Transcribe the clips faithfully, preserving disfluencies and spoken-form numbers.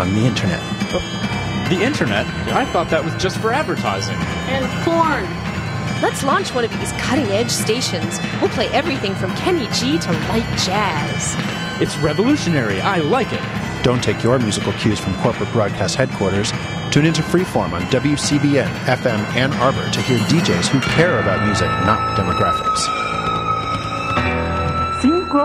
on the internet. The internet? I thought that was just for advertising. And porn. Let's launch one of these cutting-edge stations. We'll play everything from Kenny G to light jazz. It's revolutionary. I like it. Don't take your musical cues from corporate broadcast headquarters. Tune into Freeform on W C B N F M Ann Arbor to hear D Js who care about music, not demographics. Synchro,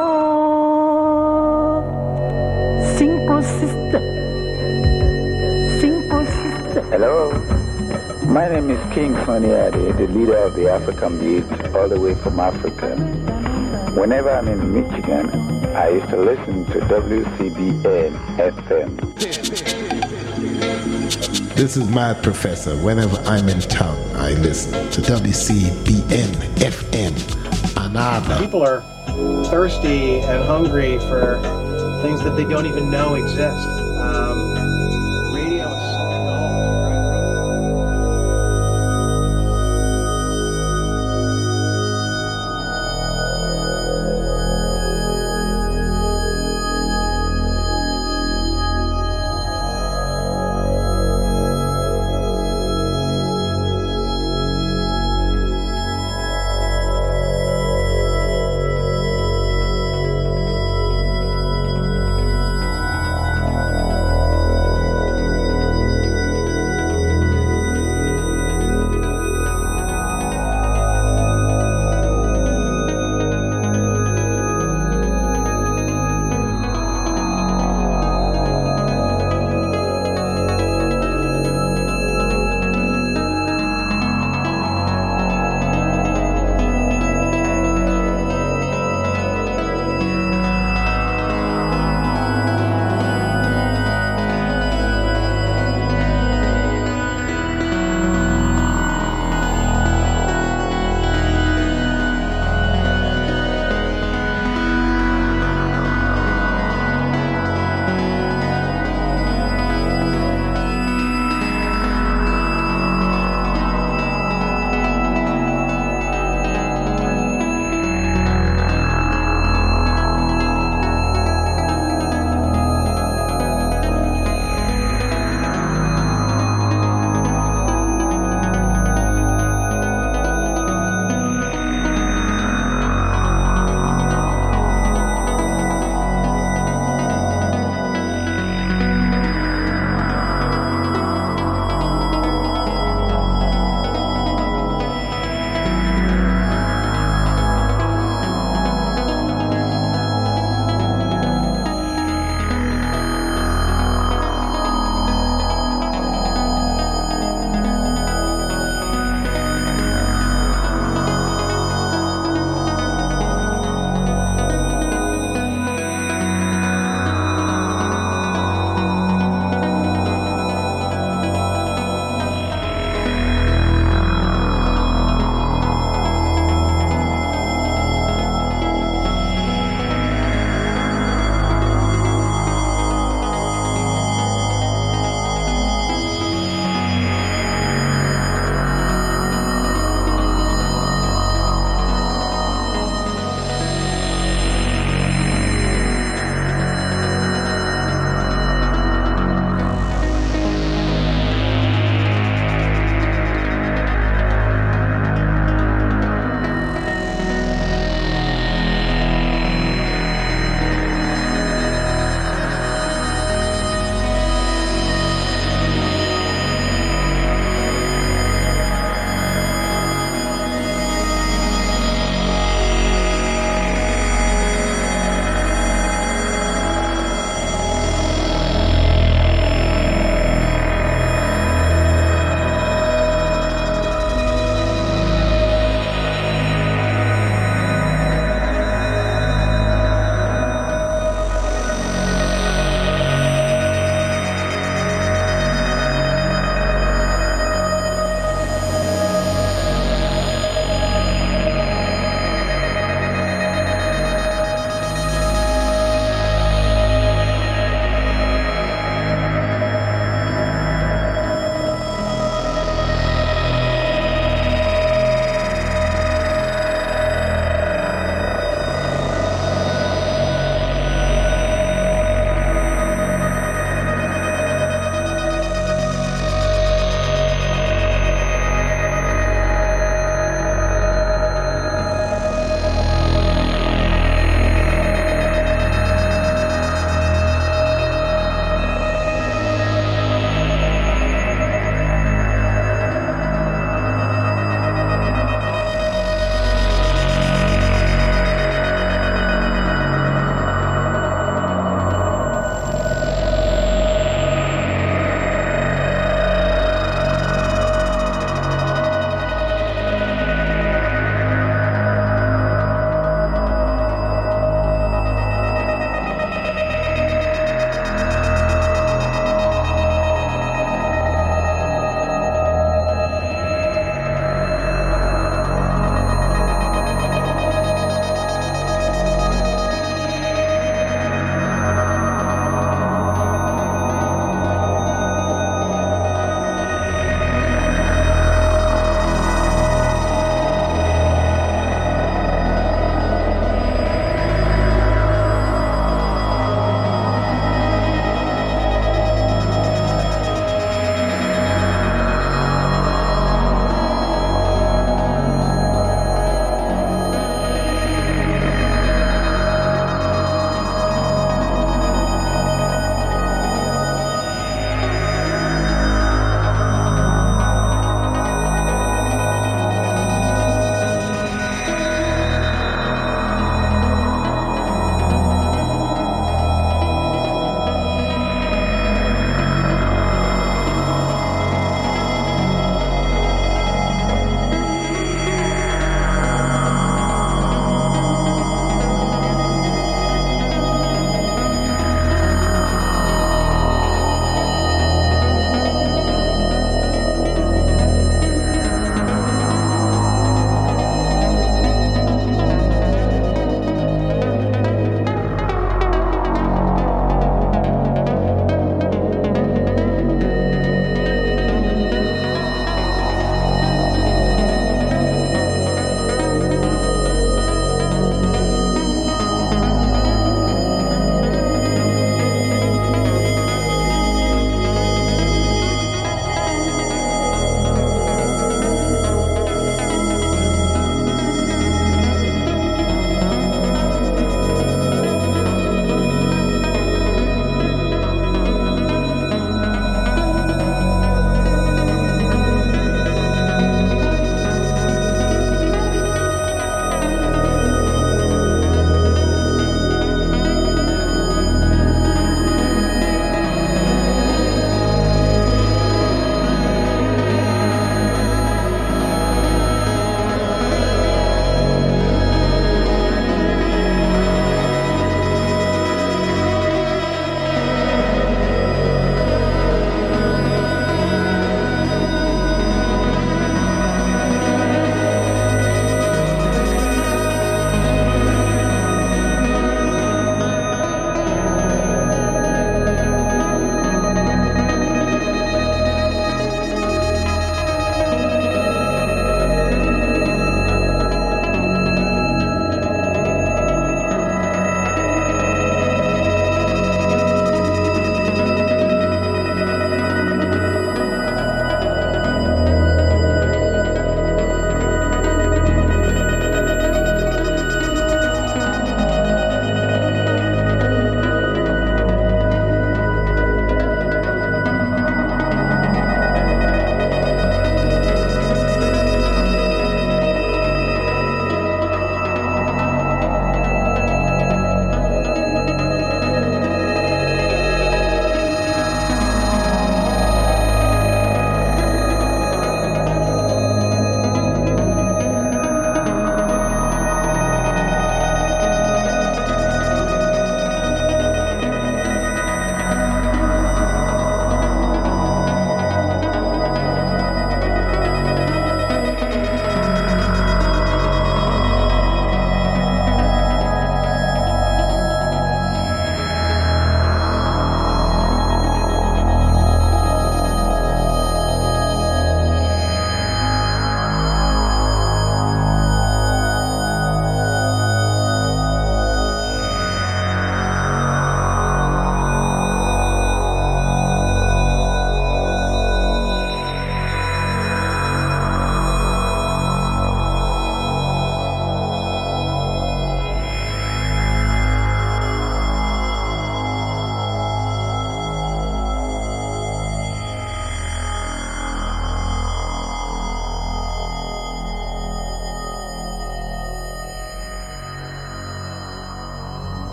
Synchro System, Synchro System. Hello, my name is King Sonny Ade, the leader of the African Beat, all the way from Africa. Whenever I'm in Michigan, I used to listen to W C B N F M. This is Mad Professor. Whenever I'm in town, I listen to W C B N F M Ann Arbor. People are thirsty and hungry for things that they don't even know exist. Um, radio is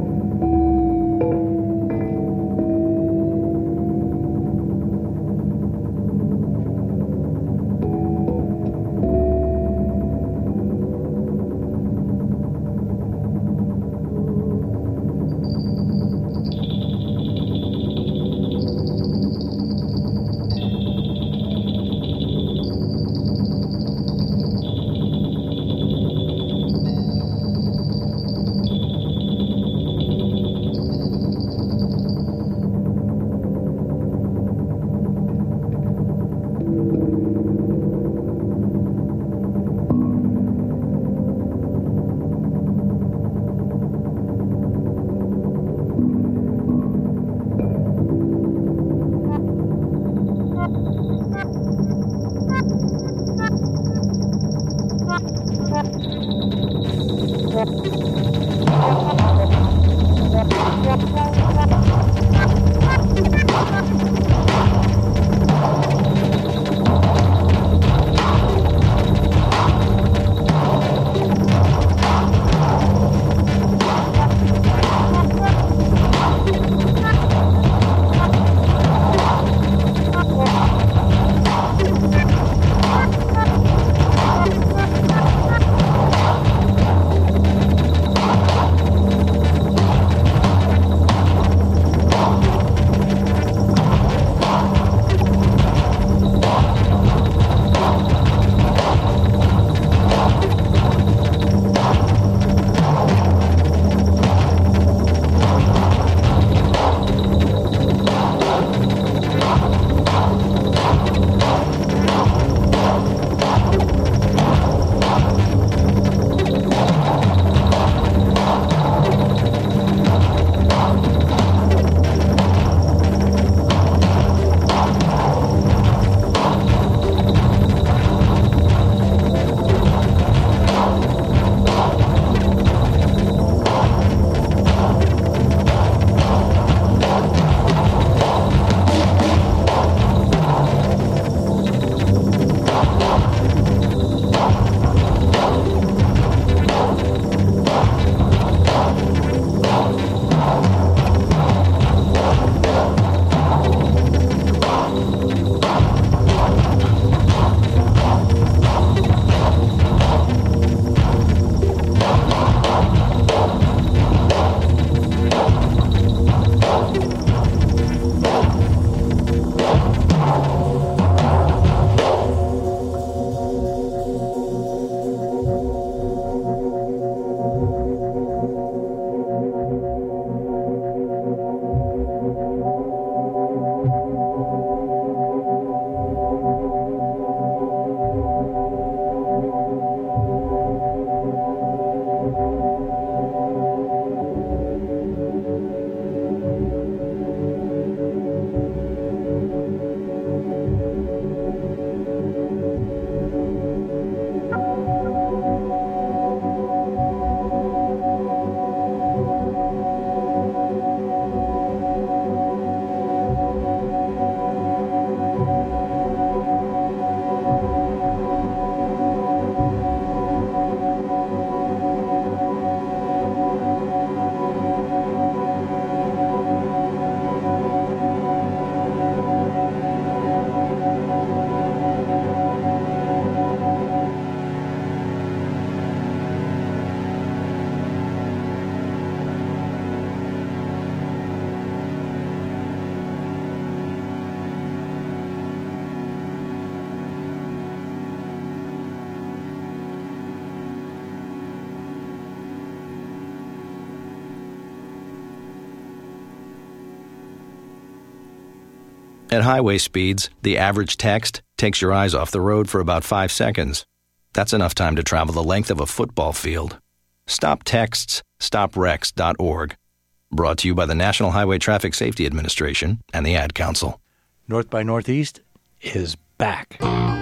At highway speeds, the average text takes your eyes off the road for about five seconds. That's enough time to travel the length of a football field. Stop texts, stop wrecks dot org. Brought to you by the National Highway Traffic Safety Administration and the Ad Council. North by Northeast is back.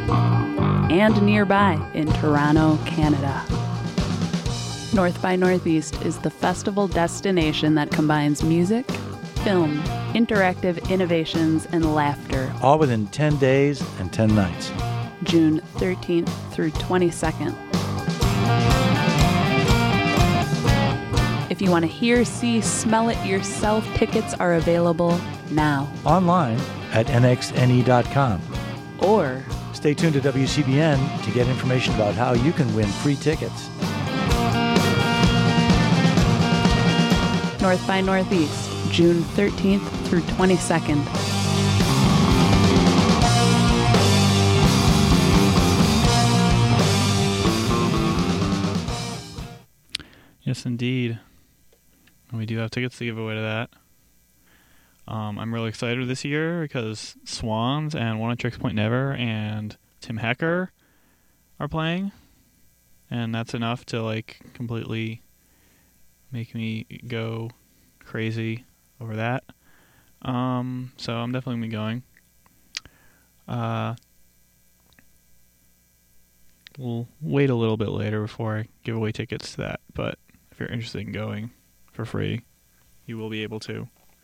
And nearby in Toronto, Canada. North by Northeast is the festival destination that combines music, film, interactive innovations, and laughter. All within ten days and ten nights. June thirteenth through twenty-second. If If you want to hear, see, smell it yourself, tickets are available now. Online at N X N E dot com. Or stay tuned to W C B N to get information about how you can win free tickets. North by Northeast, June thirteenth through twenty-second. Yes, indeed. We do have tickets to give away to that. Um, I'm really excited this year because Swans and One Tricks Point Never and Tim Hecker are playing, and that's enough to like completely make me go crazy over that. Um, so I'm definitely gonna be going. Uh, we'll wait a little bit later before I give away tickets to that, but if you're interested in going for free, you will be able to.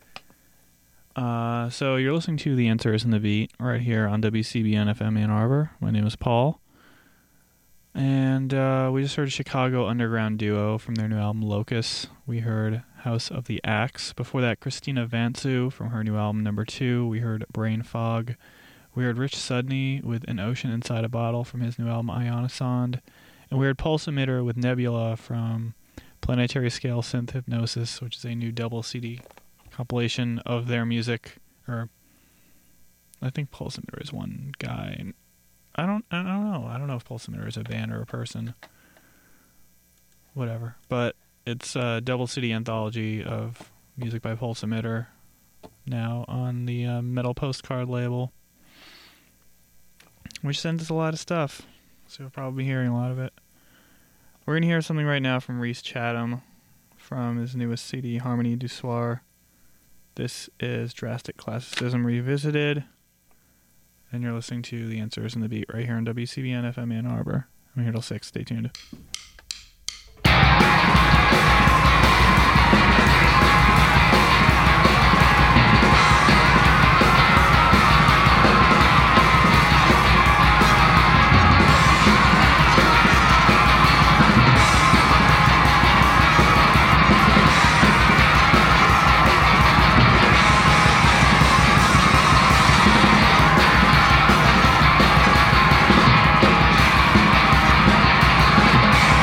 Uh, so you're listening to The Answer Isn't the Beat right here on W C B N F M Ann Arbor. My name is Paul. And uh, we just heard a Chicago underground duo from their new album Locus. We heard House of the Axe. Before that, Christina Vansu from her new album Number Two. We heard Brain Fog. We heard Rich Sudney with An Ocean Inside a Bottle from his new album Ionisonde. And we heard Pulse Emitter with Nebula from Planetary Scale Synth Hypnosis, which is a new double C D compilation of their music. Or I think Pulse Emitter is one guy. I don't I don't know. I don't know if Pulse Emitter is a band or a person. Whatever. But it's a double C D anthology of music by Pulse Emitter now on the uh, Metal Postcard label, which sends us a lot of stuff. So you'll probably be hearing a lot of it. We're going to hear something right now from Reese Chatham from his newest C D, Harmonie du Soir. This is Drastic Classicism Revisited. And you're listening to The Answer Isn't the Beat right here on W C B N F M Ann Arbor. I'm here till six. Stay tuned. We'll be right back.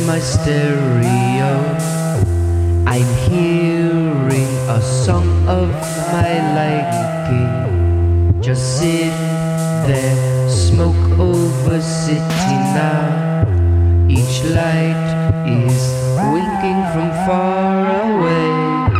my stereo, I'm hearing a song of my liking. Just sit there, smoke over city now. Each light is winking from far away.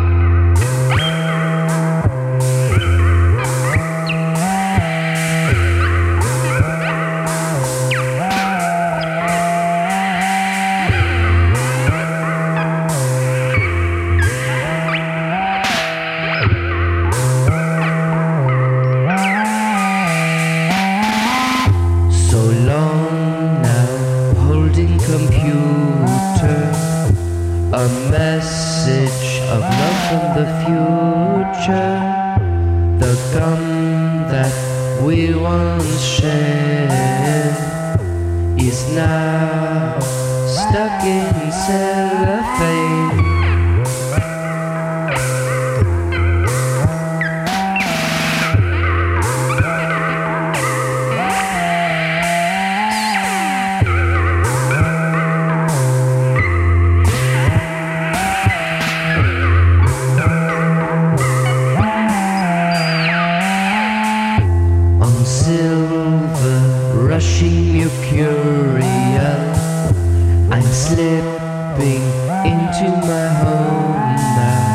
A message of love from the future. The gum that we once shared is now stuck in cellophane. Mercurial, I'm slipping into my home now.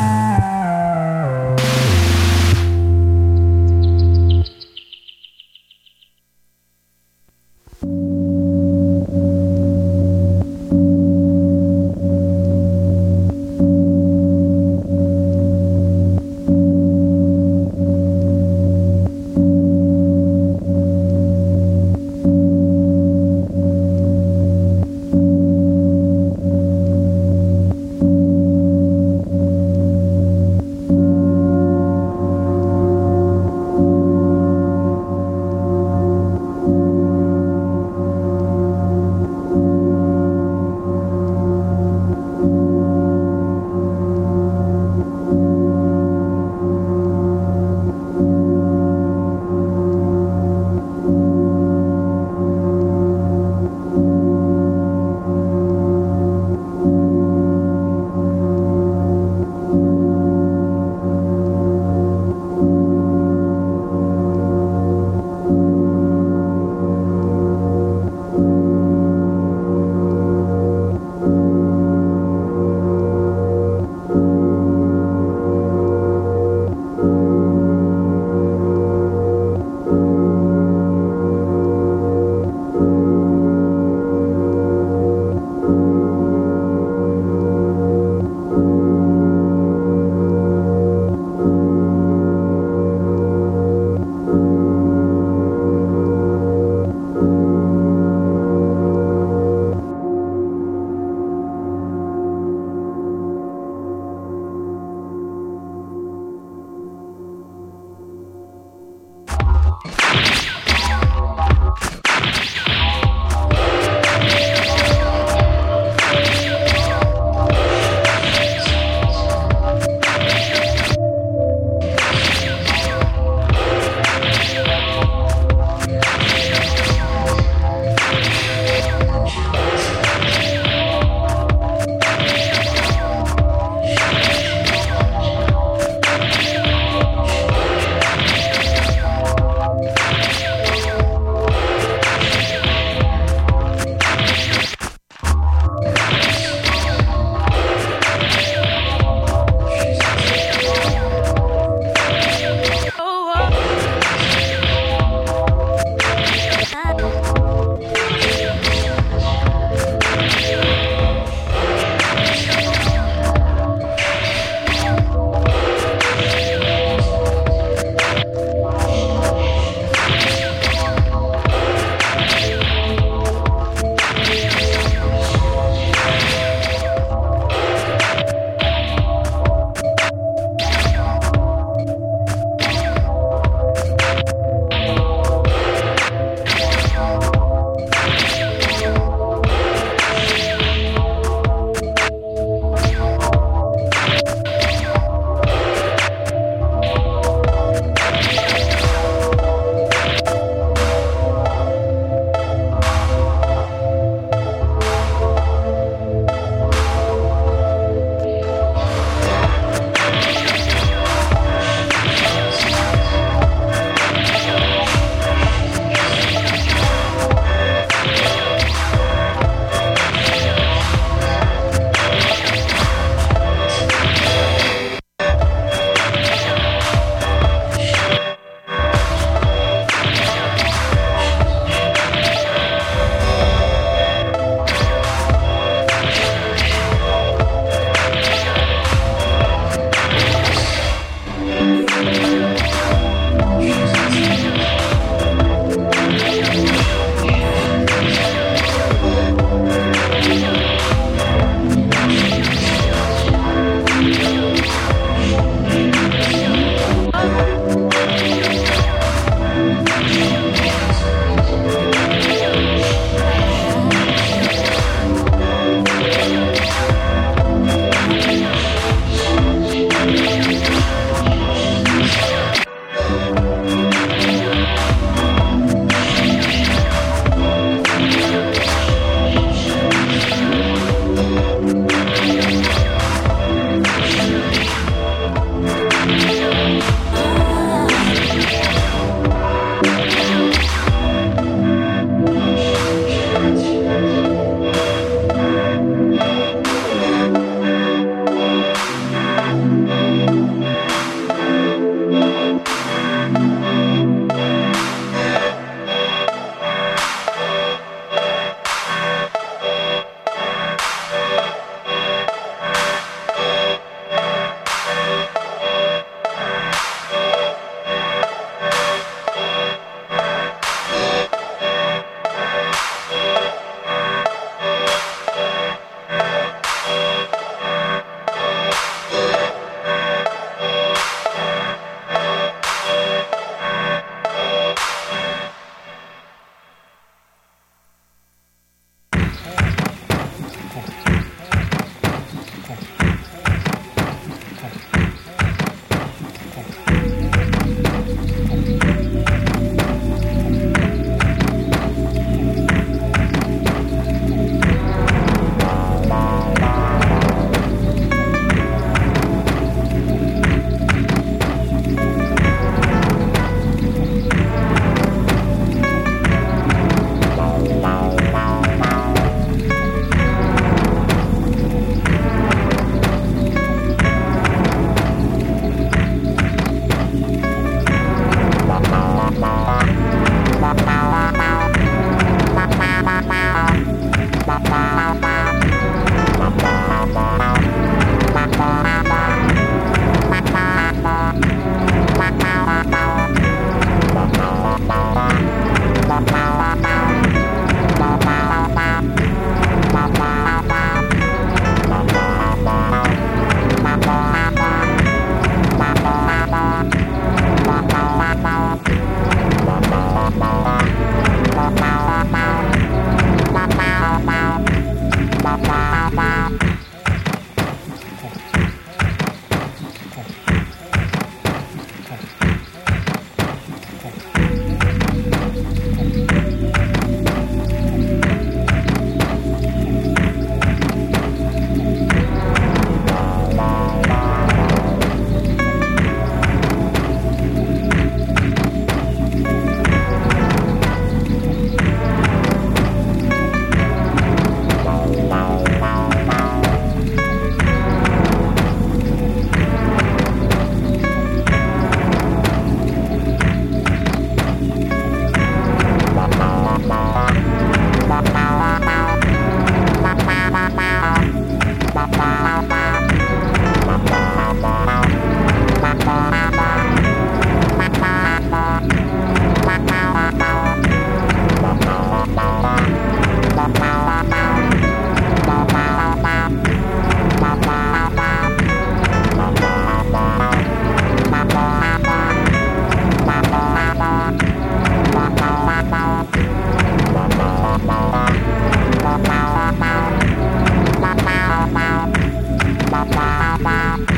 Wow.